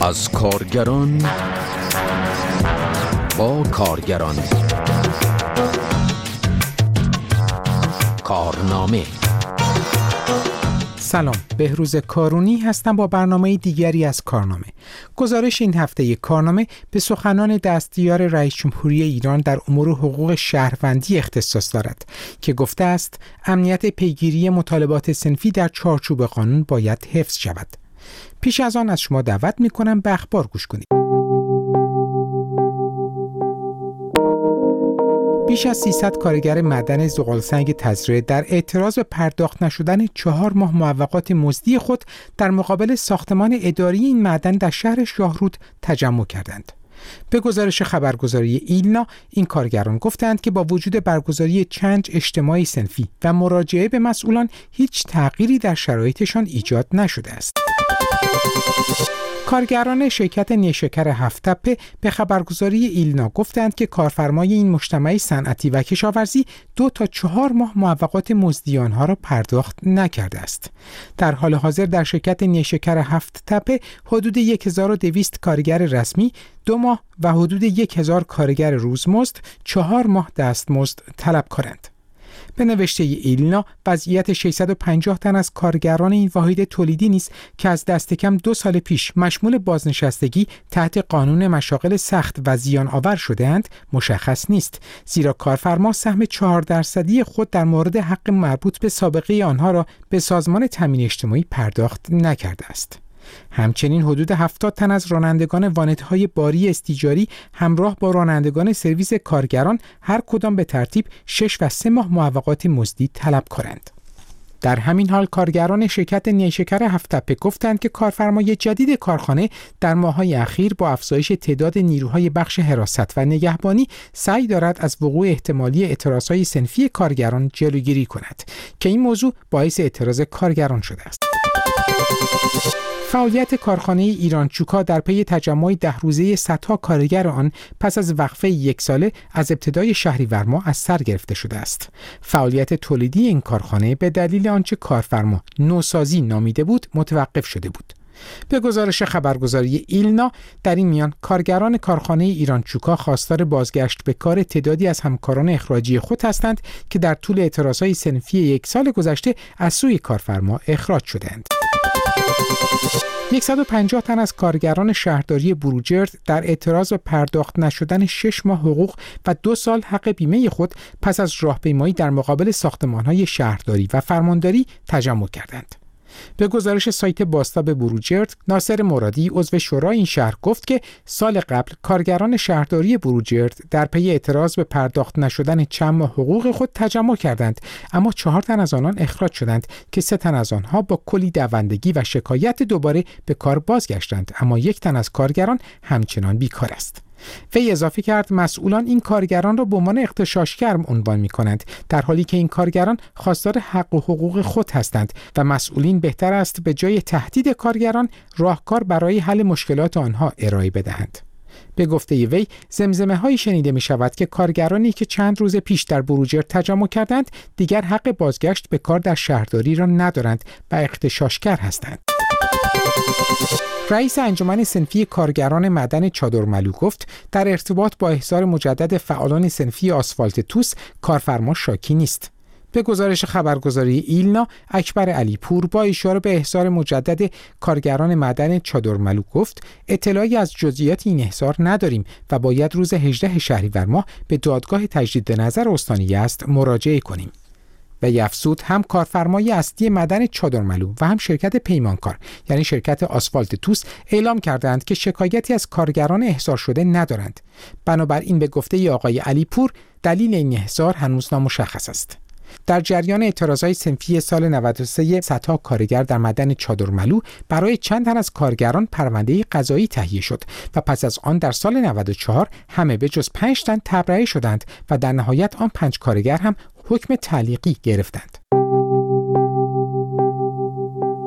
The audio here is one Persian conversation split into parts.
از کارگران با کارگران. کارنامه. سلام، بهروز کارونی هستم با برنامه دیگری از کارنامه. گزارش این هفته کارنامه به سخنان دستیار رئیس جمهوری ایران در امور حقوق شهروندی اختصاص دارد که گفته است امنیت پیگیری مطالبات صنفی در چارچوب قانون باید حفظ شود. پیش از آن از شما دعوت می‌کنم به اخبار گوش کنید. بیش از 300 کارگر معدن زغالسنگ تزریع در اعتراض به پرداخت نشدن 4 ماه معوقات مزدی خود در مقابل ساختمان اداری این معدن در شهر شاهرود تجمع کردند. به گزارش خبرگزاری ایلنا، این کارگران گفتند که با وجود برگزاری چند اجتماع صنفی و مراجعه به مسئولان هیچ تغییری در شرایطشان ایجاد نشده است. کارگران شرکت نیشکر هفت‌تپه به خبرگزاری ایلنا گفتند که کارفرمای این مجتمع صنعتی و کشاورزی 2 تا 4 ماه معوقات مزدی آنها را پرداخت نکرده است. در حال حاضر در شرکت نیشکر هفت‌تپه حدود 1200 کارگر رسمی 2 ماه و حدود 1000 کارگر روزمزد 4 ماه دستمزد طلب کنند. به نوشته ایلنا، وضعیت 650 تن از کارگران این واحد تولیدی نیست که از دست کم 2 سال پیش مشمول بازنشستگی تحت قانون مشاغل سخت و زیان آور شده‌اند مشخص نیست، زیرا کارفرما سهم 4% خود در مورد حق مربوط به سابقه آنها را به سازمان تامین اجتماعی پرداخت نکرده است. همچنین حدود 70 تن از رانندگان وانت‌های باری استیجاری همراه با رانندگان سرویس کارگران هر کدام به ترتیب 6 و 3 ماه معوقات مزدی طلب کنند. در همین حال کارگران شرکت نیشکر هفت‌تپه گفتند که کارفرمای جدید کارخانه در ماه‌های اخیر با افزایش تعداد نیروهای بخش حراست و نگهبانی سعی دارد از وقوع احتمالی اعتراضهای صنفی کارگران جلوگیری کند که این موضوع باعث اعتراض کارگران شده است. فعالیت کارخانه ایرانچوکا در پی تجمع 10 روزه صدها کارگر آن پس از وقفه 1 ساله از ابتدای شهریور ماه از سر گرفته شده است. فعالیت تولیدی این کارخانه به دلیل آنچه کارفرما نوسازی نامیده بود متوقف شده بود. به گزارش خبرگزاری ایلنا، در این میان کارگران کارخانه ایرانچوکا خواستار بازگشت به کار تعدادی از همکاران اخراجی خود هستند که در طول اعتراضهای صنفی 1 سال گذشته از سوی کارفرما اخراج شدند. 150 تن از کارگران شهرداری بروجرد در اعتراض به پرداخت نشدن 6 ماه حقوق و 2 سال حق بیمه خود پس از راهپیمایی در مقابل ساختمان‌های شهرداری و فرمانداری تجمع کردند. به گزارش سایت باستاب بروجرد، ناصر مرادی عضو شورای این شهر گفت که سال قبل کارگران شهرداری بروجرد در پی اعتراض به پرداخت نشدن چند ماه حقوق خود تجمع کردند، اما 4 تن از آنان اخراج شدند که 3 تن از آنها با کلی دوندگی و شکایت دوباره به کار بازگشتند، اما 1 تن از کارگران همچنان بیکار است. وی اضافه کرد مسئولان این کارگران را به عنوان اغتشاشگر عنوان می‌کنند، در حالی که این کارگران خواستار حق و حقوق خود هستند و مسئولین بهتر است به جای تهدید کارگران راهکار برای حل مشکلات آنها ارائه بدهند. به گفته وی، زمزمه‌هایی شنیده می‌شود که کارگرانی که چند روز پیش در بروجرد تجمع کردند دیگر حق بازگشت به کار در شهرداری را ندارند و اغتشاشگر هستند. رئیس انجمن صنفی کارگران معدن چادرملو گفت در ارتباط با احضار مجدد فعالان صنفی آسفالت توس کارفرما شاکی نیست. به گزارش خبرگزاری ایلنا، اکبر علیپور با اشاره به احضار مجدد کارگران معدن چادرملو گفت اطلاعی از جزئیات این احضار نداریم و باید روز 18 شهریور ماه به دادگاه تجدید نظر استان یزد مراجعه کنیم. و افزود هم کارفرمای اصلی معدن چادرملو و هم شرکت پیمانکار یعنی شرکت آسفالت توس اعلام کردند که شکایتی از کارگران احضار شده ندارند. بنابراین به گفته آقای علیپور دلیل این احضار هنوز نامشخص است. در جریان اعتراضهای صنفی سال 93 صدها کارگر در معدن چادرملو برای چند تن از کارگران پرونده قضایی تهیه شد و پس از آن در سال 94 همه به جز 5 تن تبرئه شدند و در نهایت آن 5 کارگر هم حکم تعلیقی گرفتند.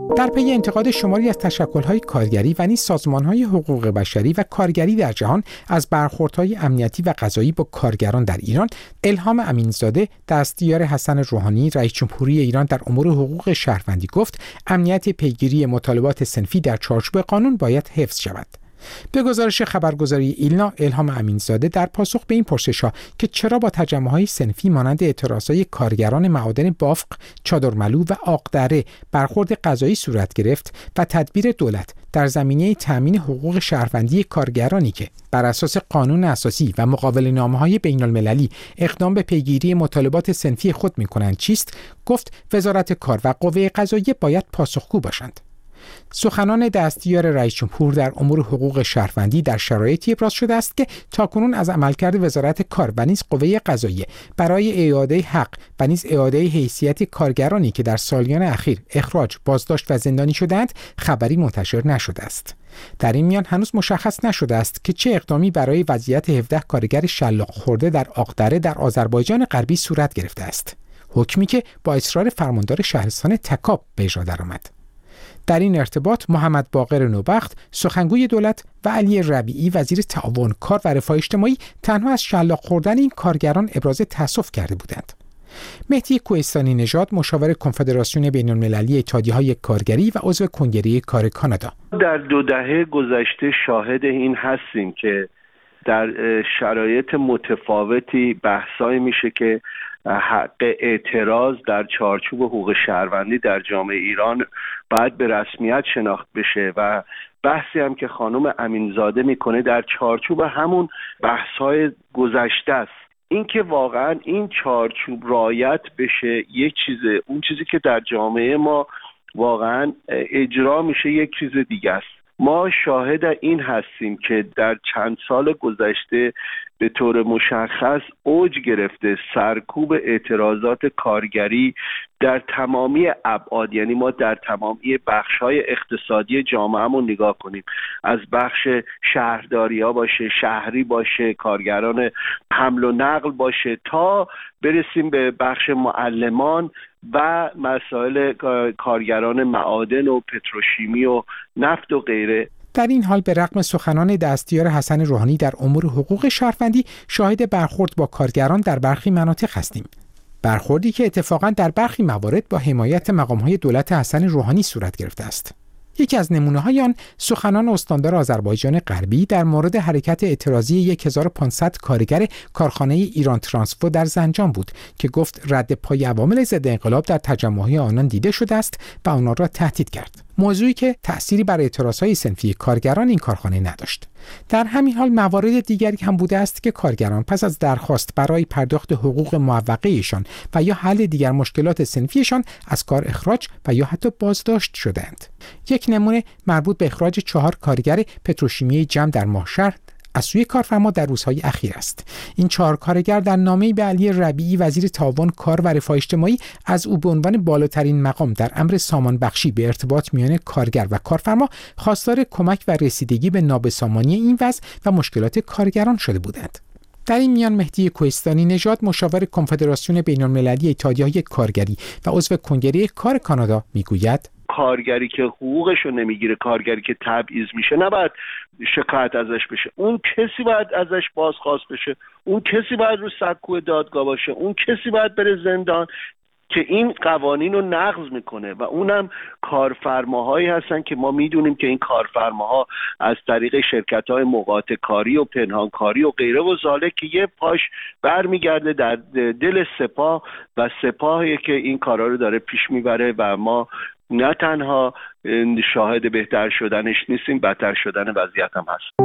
در پی انتقاد شماری از تشکل‌های کارگری و نیز سازمان‌های حقوق بشری و کارگری در جهان از برخوردهای امنیتی و قضایی با کارگران در ایران، الهام امینزاده، دستیار حسن روحانی، رئیس جمهوری ایران در امور حقوق شهروندی گفت امنیت پیگیری مطالبات صنفی در چارچوب قانون باید حفظ شود. به گزارش خبرگزاری ایلنا، الهام امینزاده در پاسخ به این پرسش‌ها که چرا با تجمع‌های صنفی مانند اعتراضهای کارگران معادن بافق، چادرملو و آقدره برخورد قضایی صورت گرفت و تدبیر دولت در زمینه تأمین حقوق شهروندی کارگرانی که بر اساس قانون اساسی و مقابله‌نامه‌های بین‌المللی اقدام به پیگیری مطالبات صنفی خود می‌کنند چیست، گفت وزارت کار و قوه قضاییه باید پاسخگو باشند. سخنان دستیار رئیس جمهور در امور حقوق شهروندی در شرایطی ابراز شده است که تاکنون از عملکرد وزارت کار و نیز قوه قضاییه برای اعاده حق و نیز اعاده حیثیت کارگرانی که در سالیان اخیر اخراج، بازداشت و زندانی شدند خبری منتشر نشده است. در این میان هنوز مشخص نشده است که چه اقدامی برای وضعیت 17 کارگر شلاق خورده در آقدره در آذربایجان غربی صورت گرفته است. حکمی که با اصرار فرماندار شهرستان تکاب به اجرا درآمد. در این ارتباط محمد باقر نوبخت، سخنگوی دولت، و علی ربیعی، وزیر تعاون، کار و رفاه اجتماعی، تنها از شلاق خوردن این کارگران ابراز تأسف کرده بودند. مهدی کوهستانی نژاد، مشاور کنفدراسیون بین‌المللی اتحادیه‌های کارگری و عضو کنگره کار کانادا: در 2 دهه گذشته شاهد این هستیم که در شرایط متفاوتی بحثایی میشه که حق اعتراض در چارچوب حقوق شهروندی در جامعه ایران باید به رسمیت شناخت بشه و بحثی هم که خانم امینزاده میکنه در چارچوب همون بحث‌های گذشته است. این که واقعا این چارچوب رعایت بشه یک چیزه، اون چیزی که در جامعه ما واقعا اجرا میشه یک چیز دیگه است. ما شاهد این هستیم که در چند سال گذشته به طور مشخص اوج گرفته سرکوب اعتراضات کارگری در تمامی ابعاد، یعنی ما در تمامی بخش‌های اقتصادی جامعه‌مون نگاه کنیم، از بخش شهرداری‌ها باشه، شهری باشه، کارگران حمل و نقل باشه، تا برسیم به بخش معلمان و مسائل کارگران معادن و پتروشیمی و نفت و غیره. در این حال به رغم سخنان دستیار حسن روحانی در امور حقوق شهروندی، شاهد برخورد با کارگران در برخی مناطق هستیم. برخوردی که اتفاقاً در برخی موارد با حمایت مقام‌های دولت حسن روحانی صورت گرفته است. یکی از نمونه‌های آن سخنان استاندار آذربایجان غربی در مورد حرکت اعتراضی 1500 کارگر کارخانه ایران ترانسفو در زنجان بود که گفت رد پای عوامل ضد انقلاب در تجمع‌های آنان دیده شده است و آنها را تهدید کرد. موضوعی که تأثیری بر اعتراضهای صنفی کارگران این کارخانه نداشت. در همین حال موارد دیگری هم بوده است که کارگران پس از درخواست برای پرداخت حقوق معوقه‌ایشان و یا حل دیگر مشکلات صنفیشان از کار اخراج و یا حتی بازداشت شدند. یک نمونه مربوط به اخراج 4 کارگر پتروشیمی جم در ماهشهر از سوی کارفرما در روزهای اخیر است. این 4 کارگر در نامه‌ای به علی ربیعی، وزیر تعاون، کار و رفاه اجتماعی، از او به عنوان بالاترین مقام در امر سامان بخشی به ارتباط میان کارگر و کارفرما خواستار کمک و رسیدگی به نابسامانی این وضع و مشکلات کارگران شده بودند. در این میان مهدی کوهستانی نژاد، مشاور کنفدراسیون بین‌المللی اتحادیه‌های کارگری و عضو کنگره کار کانادا میگوید: کارگری که حقوقشو نمیگیره، کارگری که تبعیض میشه، نباید شکایت ازش بشه. اون کسی باید ازش بازخواست بشه، اون کسی باید رو سکوی دادگاه باشه، اون کسی باید بره زندان که این قوانین رو نقض میکنه و اونم کارفرماهایی هستن که ما میدونیم که این کارفرماها از طریق شرکت‌های مقاطع کاری و پنهانکاری و غیره و ذالک که یه پاش برمیگرده در دل سپاه و سپاهی که این کارا رو داره پیش میبره و ما نه تنها شاهد بهتر شدنش نیستیم، بدتر شدن وضعیت هم هست.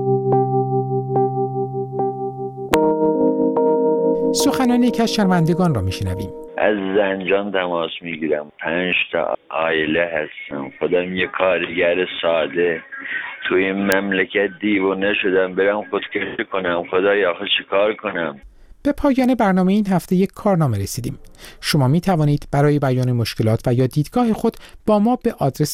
سخنان یکی از شرمندگان را میشنویم. از زنجان تماس میگیرم. 5 تا عائله هستم. خودم یه کارگر ساده توی این مملکت دیوانه شدم برم خودکشی کنم. خدایا آخه چی کار کنم؟ به پایان برنامه این هفته یک کارنامه رسیدیم. شما می توانید برای بیان مشکلات و یا دیدگاه خود با ما به آدرس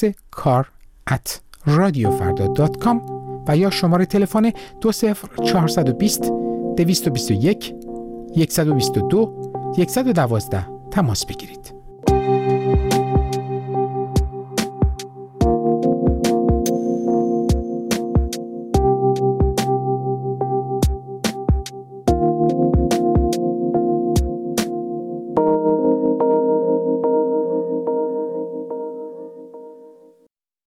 kar@radiofarda.com و یا شماره تلفن 20420 221 122 112 تماس بگیرید.